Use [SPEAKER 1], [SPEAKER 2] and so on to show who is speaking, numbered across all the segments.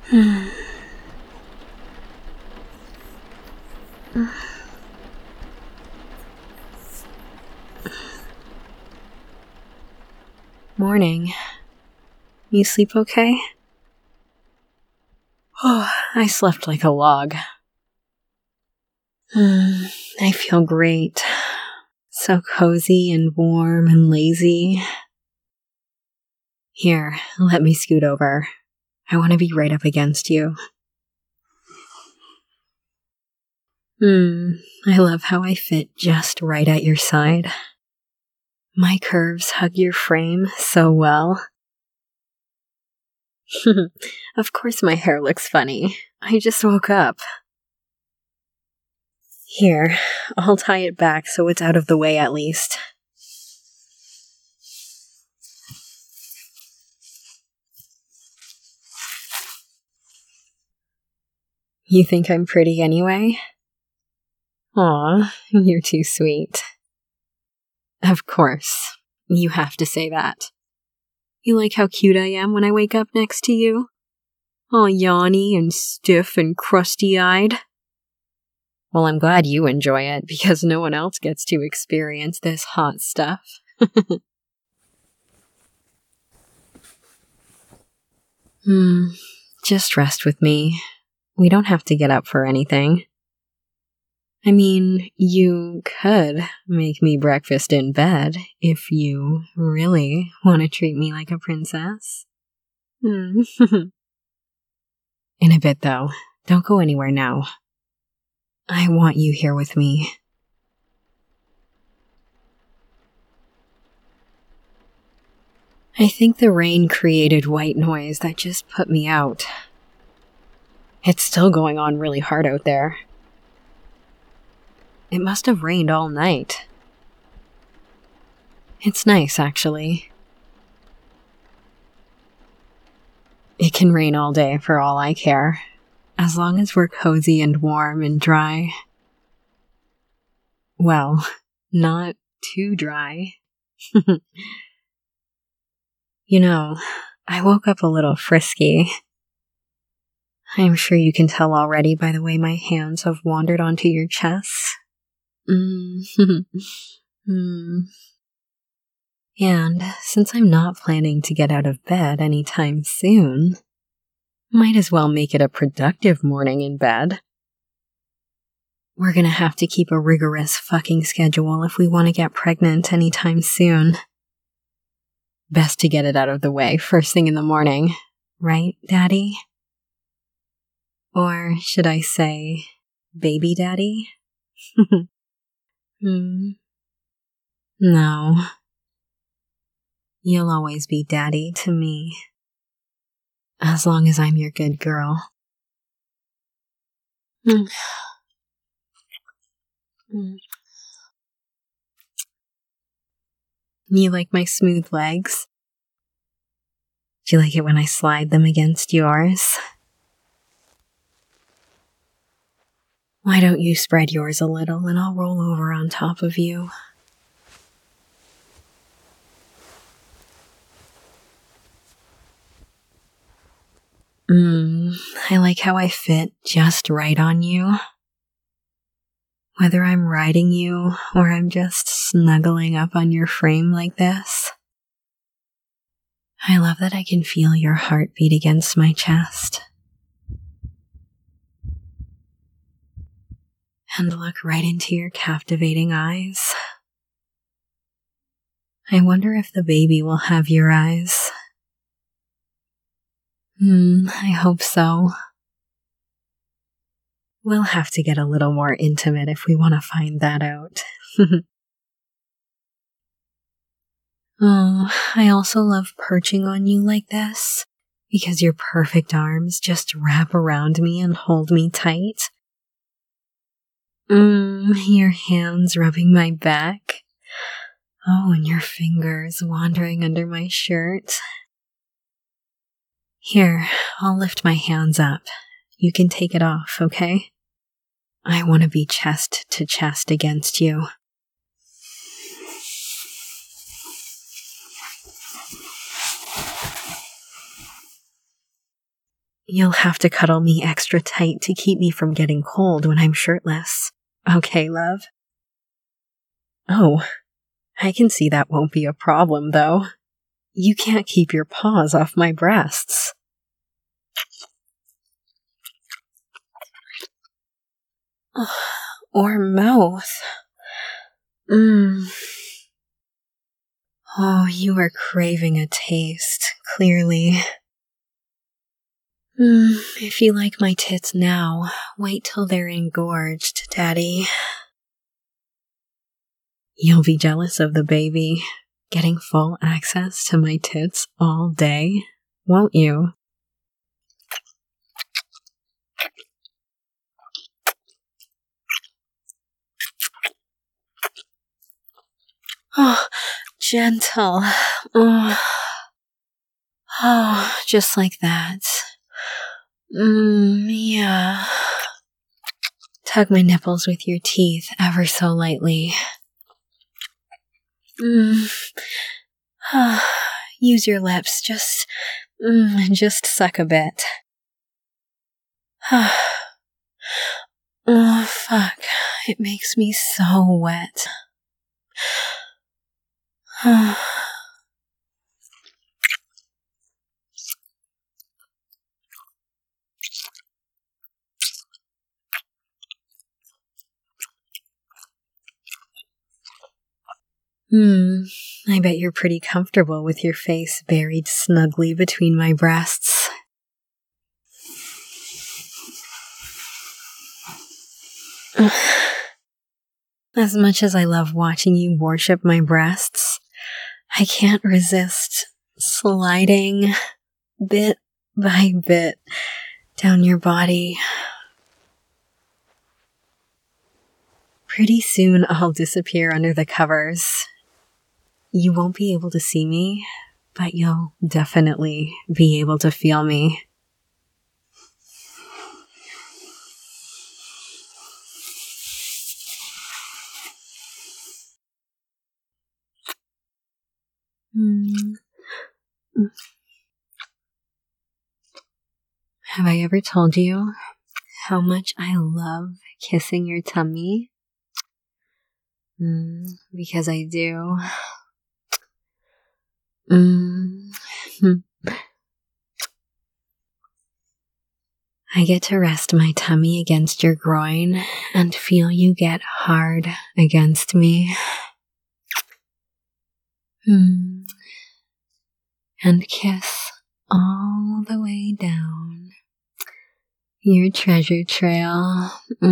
[SPEAKER 1] Morning. You sleep okay? Oh, I slept like a log. I feel great. So cozy and warm and lazy. Here, let me scoot over. I want to be right up against you. I love how I fit just right at your side. My curves hug your frame so well. Of course my hair looks funny. I just woke up. Here, I'll tie it back so it's out of the way at least. You think I'm pretty anyway? Aw, you're too sweet. Of course, you have to say that. You like how cute I am when I wake up next to you? All yawny and stiff and crusty-eyed? Well, I'm glad you enjoy it, because no one else gets to experience this hot stuff. Just rest with me. We don't have to get up for anything. I mean, you could make me breakfast in bed if you really want to treat me like a princess. In a bit, though. Don't go anywhere now. I want you here with me. I think the rain created white noise that just put me out. It's still going on really hard out there. It must have rained all night. It's nice, actually. It can rain all day for all I care, as long as we're cozy and warm and dry. Well, not too dry. You know, I woke up a little frisky. I'm sure you can tell already by the way my hands have wandered onto your chest. And since I'm not planning to get out of bed anytime soon, might as well make it a productive morning in bed. We're gonna have to keep a rigorous fucking schedule if we want to get pregnant anytime soon. Best to get it out of the way first thing in the morning, right, Daddy? Or should I say, Baby Daddy? No. You'll always be Daddy to me. As long as I'm your good girl. You like my smooth legs? Do you like it when I slide them against yours? Why don't you spread yours a little and I'll roll over on top of you? I like how I fit just right on you. Whether I'm riding you or I'm just snuggling up on your frame like this. I love that I can feel your heartbeat against my chest. And look right into your captivating eyes. I wonder if the baby will have your eyes. I hope so. We'll have to get a little more intimate if we want to find that out. Oh, I also love perching on you like this, because your perfect arms just wrap around me and hold me tight. Your hands rubbing my back. Oh, and your fingers wandering under my shirt. Here, I'll lift my hands up. You can take it off, okay? I want to be chest to chest against you. You'll have to cuddle me extra tight to keep me from getting cold when I'm shirtless. Okay, love? Oh, I can see that won't be a problem, though. You can't keep your paws off my breasts. Or mouth. Oh, you are craving a taste, clearly. If you like my tits now, wait till they're engorged, Daddy. You'll be jealous of the baby, getting full access to my tits all day, won't you? Oh, gentle. Oh, just like that. Yeah. Tug my nipples with your teeth ever so lightly. Use your lips, just suck a bit. Oh, fuck. It makes me so wet. I bet you're pretty comfortable with your face buried snugly between my breasts. As much as I love watching you worship my breasts, I can't resist sliding bit by bit down your body. Pretty soon I'll disappear under the covers. You won't be able to see me, but you'll definitely be able to feel me. Have I ever told you how much I love kissing your tummy? Because I do. I get to rest my tummy against your groin and feel you get hard against me. And kiss all the way down your treasure trail.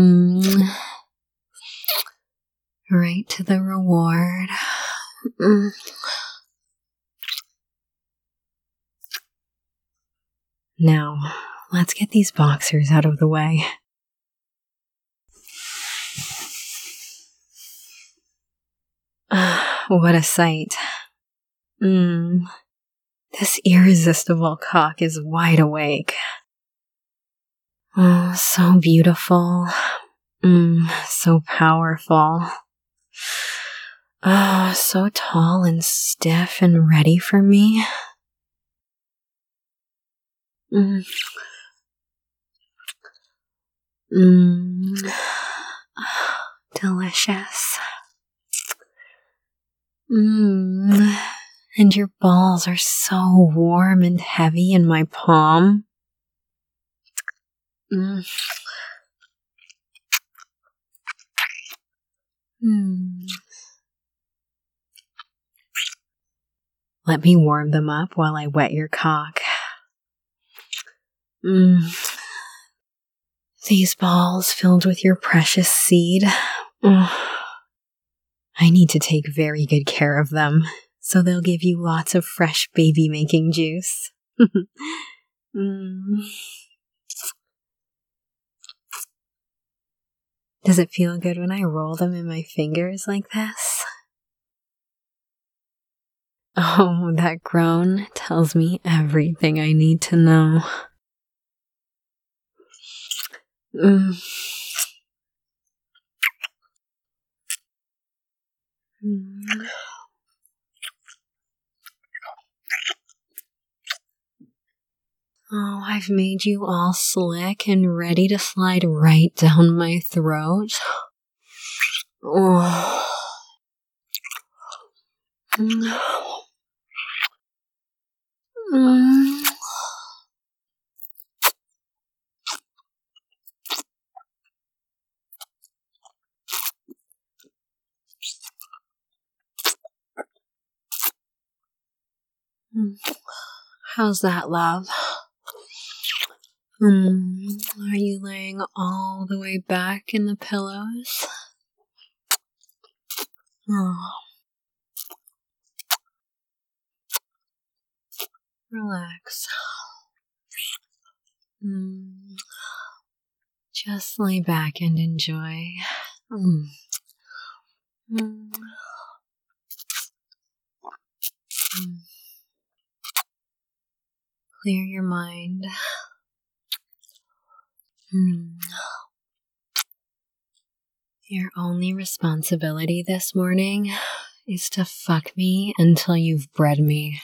[SPEAKER 1] Right to the reward. Now, let's get these boxers out of the way. What a sight. This irresistible cock is wide awake. Oh, so beautiful. So powerful. Oh, so tall and stiff and ready for me. Delicious. And your balls are so warm and heavy in my palm. Let me warm them up while I wet your cock. These balls filled with your precious seed. I need to take very good care of them, so they'll give you lots of fresh baby-making juice. Does it feel good when I roll them in my fingers like this? Oh, that groan tells me everything I need to know. Oh, I've made you all slick and ready to slide right down my throat. Oh. How's that, love? Are you laying all the way back in the pillows? Oh. Relax. Just lay back and enjoy. Clear your mind. Your only responsibility this morning is to fuck me until you've bred me.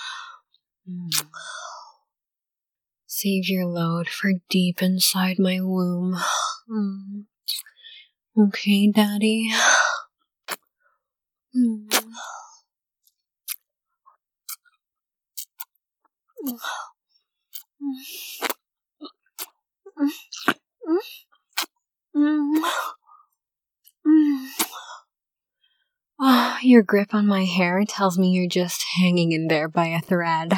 [SPEAKER 1] Save your load for deep inside my womb. Okay, Daddy? Oh, your grip on my hair tells me you're just hanging in there by a thread.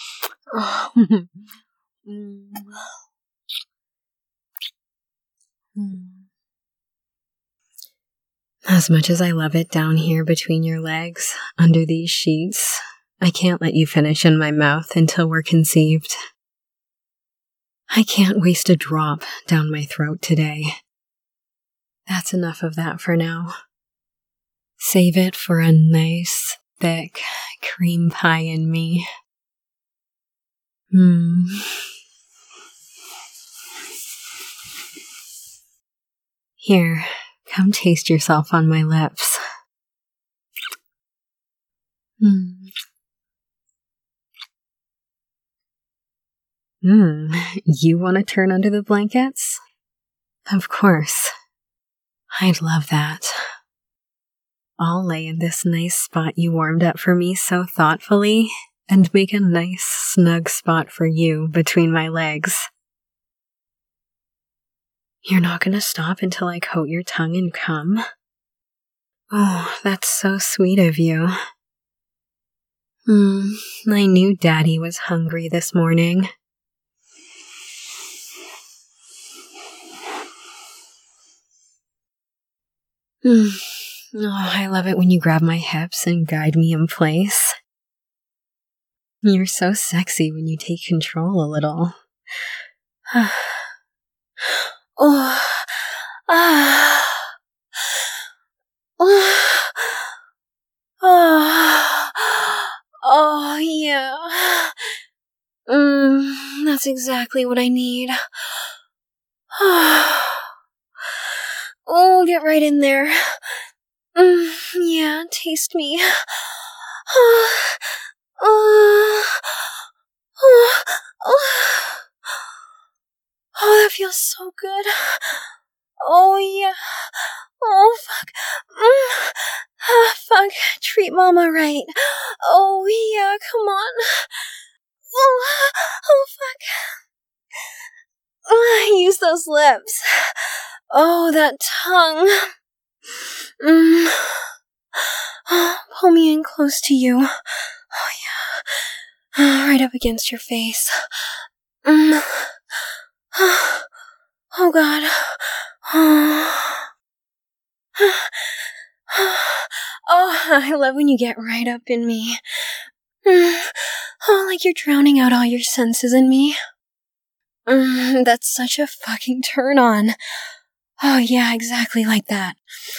[SPEAKER 1] As much as I love it down here between your legs, under these sheets, I can't let you finish in my mouth until we're conceived. I can't waste a drop down my throat today. That's enough of that for now. Save it for a nice, thick cream pie in me. Here, come taste yourself on my lips. You want to turn under the blankets? Of course. I'd love that. I'll lay in this nice spot you warmed up for me so thoughtfully and make a nice, snug spot for you between my legs. You're not going to stop until I coat your tongue in cum? Oh, that's so sweet of you. I knew Daddy was hungry this morning. Oh, I love it when you grab my hips and guide me in place. You're so sexy when you take control a little. Oh, yeah. That's exactly what I need. Oh, get right in there. Yeah, taste me. Oh, that feels so good. Oh, yeah. Oh, fuck. Fuck. Treat Mama right. Oh, yeah, come on. Oh, fuck. Use those lips. Oh, that tongue. Pull me in close to you. Oh, yeah. Right up against your face. Oh, God. Oh, I love when you get right up in me. Oh, like you're drowning out all your senses in me. That's such a fucking turn on. Oh, yeah, exactly like that.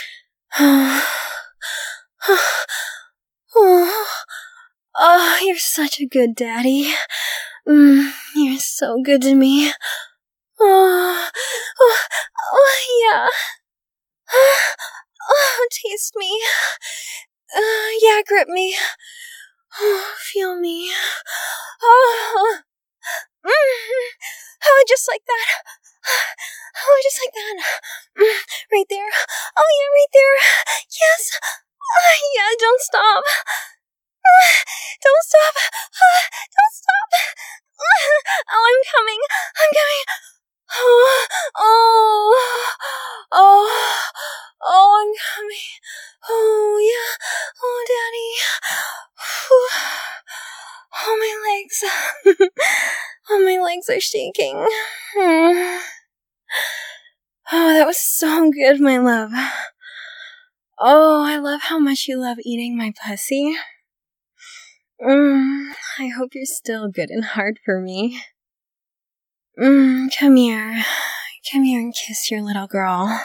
[SPEAKER 1] Oh, you're such a good daddy. You're so good to me. Oh, yeah. Oh, taste me. Yeah, grip me. Oh, feel me. Oh.
[SPEAKER 2] just like that. Oh, just like that. Right there. Oh, yeah, right there. Yes. Yeah, don't stop. Don't stop. Don't stop. Oh, I'm coming. I'm coming. I'm coming. Oh, yeah. Oh, Daddy. Oh, my legs. Oh, my legs are shaking. Oh, that was so good, my love. Oh, I love how much you love eating my pussy. I hope you're still good and hard for me. Come here. Come here and kiss your little girl.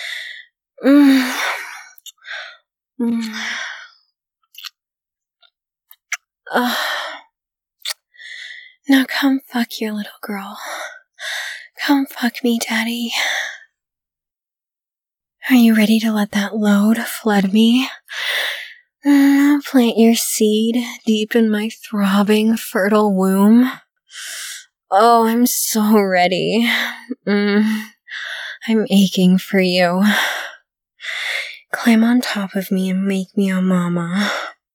[SPEAKER 2] Now come fuck your little girl. Come fuck me, Daddy. Are you ready to let that load flood me? Plant your seed deep in my throbbing, fertile womb. Oh, I'm so ready. I'm aching for you. Climb on top of me and make me a mama.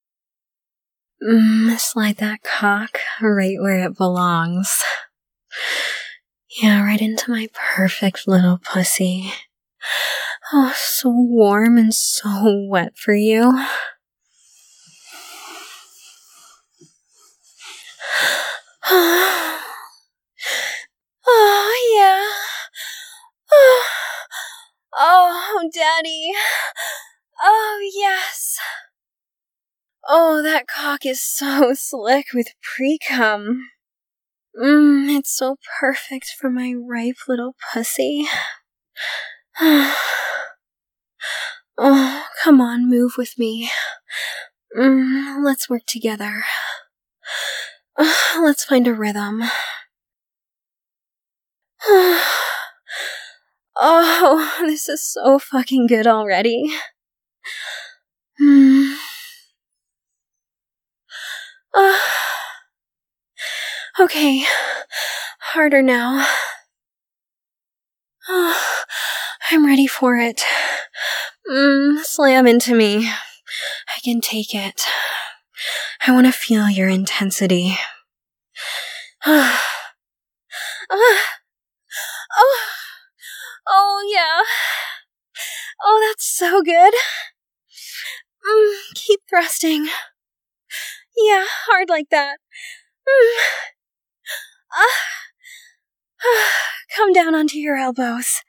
[SPEAKER 2] Slide that cock right where it belongs. Yeah, right into my perfect little pussy. Oh, so warm and so wet for you. Oh, yeah. Oh, Daddy. Oh, yes. Oh, that cock is so slick with pre-cum. It's so perfect for my ripe little pussy. Oh, come on, move with me. Let's work together. Let's find a rhythm. Oh, this is so fucking good already. Okay, harder now. I'm ready for it. Slam into me. I can take it. I want to feel your intensity. Oh, yeah. Oh, that's so good. Keep thrusting. Yeah, hard like that. Come down onto your elbows.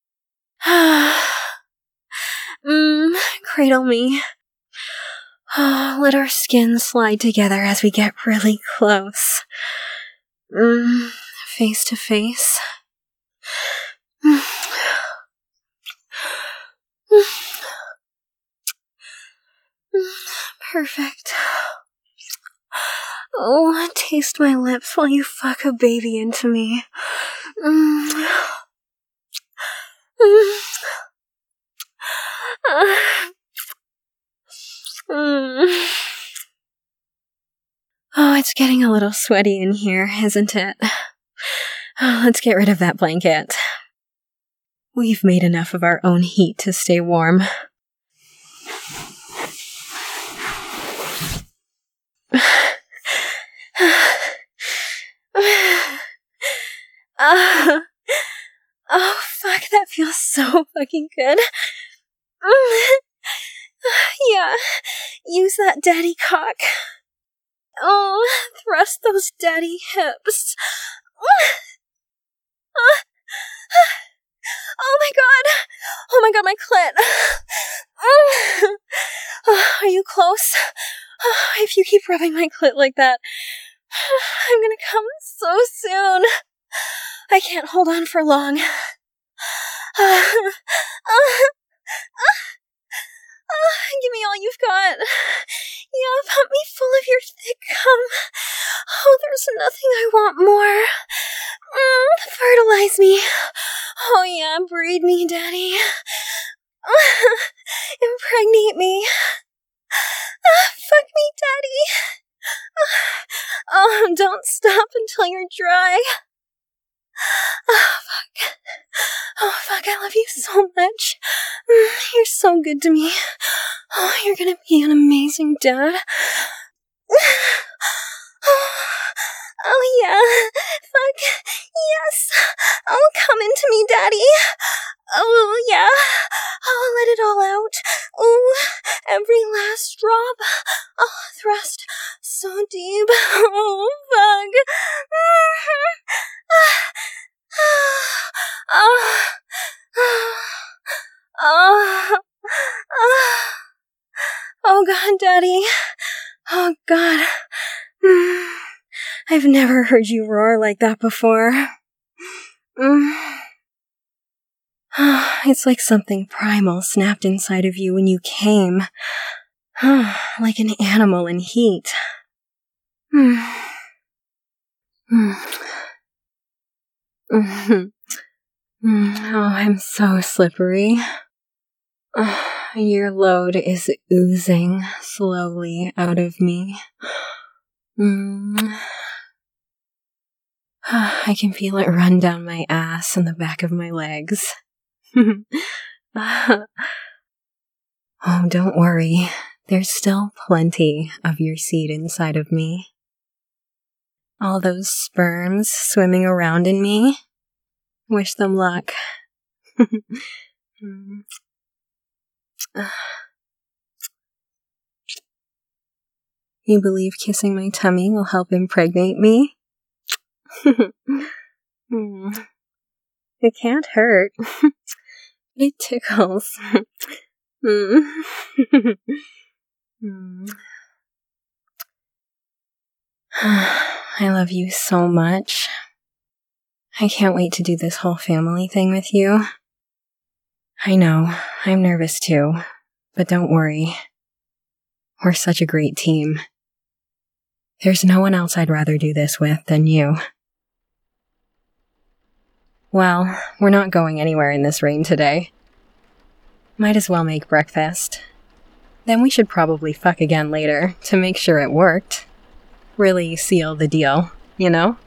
[SPEAKER 2] Cradle me. Let our skin slide together as we get really close. Face to face. Perfect. Oh, taste my lips while you fuck a baby into me. Oh, it's getting a little sweaty in here, isn't it? Oh, let's get rid of that blanket. We've made enough of our own heat to stay warm. Oh, fuck, that feels so fucking good. Yeah, use that daddy cock. Oh, thrust those daddy hips. Oh my god! Oh my god, my clit! Are you close? If you keep rubbing my clit like that, I'm gonna come so soon. I can't hold on for long. Give me all you've got. Yeah, pump me full of your thick cum. Oh, there's nothing I want more. Fertilize me. Oh yeah, breed me, Daddy. Impregnate me. Fuck me, Daddy. Oh, don't stop until you're dry. Oh, fuck. Oh, fuck, I love you so much. You're so good to me. Oh, you're gonna be an amazing dad. Oh, yeah. Fuck. Yes. Oh, come into me, Daddy. Oh, yeah. Oh, let it all out. Oh, every last drop. Oh, thrust so deep. Oh, fuck. Oh, God, Daddy. Oh, God. I've never heard you roar like that before. It's like something primal snapped inside of you when you came. Like an animal in heat. Oh, I'm so slippery. Your load is oozing slowly out of me. I can feel it run down my ass and the back of my legs. Oh, don't worry. There's still plenty of your seed inside of me. All those sperms swimming around in me. Wish them luck. You believe kissing my tummy will help impregnate me? It can't hurt. It tickles. I love you so much. I can't wait to do this whole family thing with you. I know, I'm nervous too, but don't worry. We're such a great team. There's no one else I'd rather do this with than you. Well, we're not going anywhere in this rain today. Might as well make breakfast. Then we should probably fuck again later to make sure it worked. Really seal the deal, you know?